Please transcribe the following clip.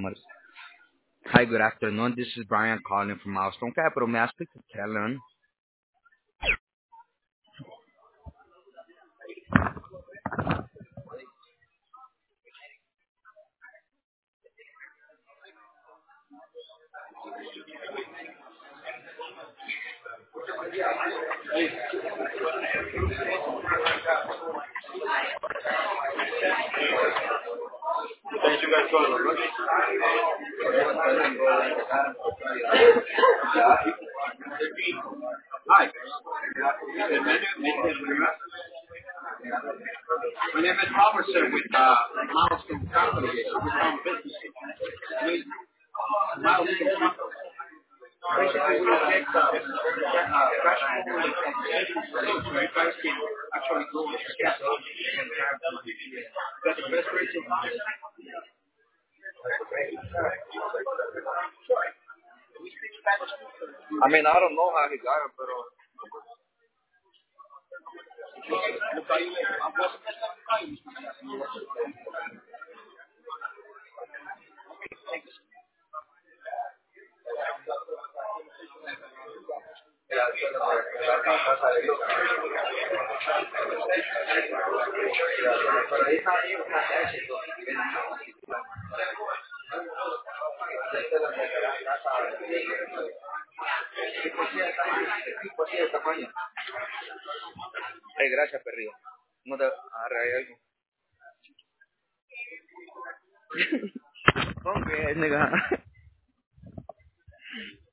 customers. Hi, good afternoon. This is Brian calling from Milestone Capital. May I speak to Kellen? My name is Robertson with Milestone Capital. We're from business. We, Milestone Capital. Basically, we take cash flow and compensation so you guys can actually go and get that's the best rate in mind. I mean, I don't know how he got it, but hey, gracias, perrillo. No te agarré algo. ¿Con qué, nigga?